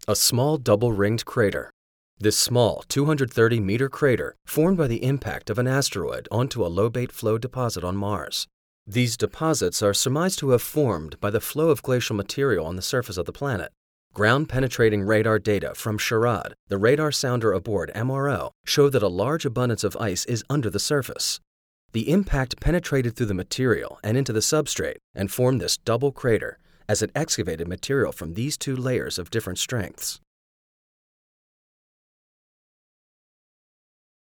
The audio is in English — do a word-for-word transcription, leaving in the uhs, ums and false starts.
A small double-ringed crater. This small two hundred thirty meter crater formed by the impact of an asteroid onto a lobate flow deposit on Mars. These deposits are surmised to have formed by the flow of glacial material on the surface of the planet. Ground-penetrating radar data from SHARAD, the radar sounder aboard M R O, show that a large abundance of ice is under the surface. The impact penetrated through the material and into the substrate and formed this double crater as it excavated material from these two layers of different strengths.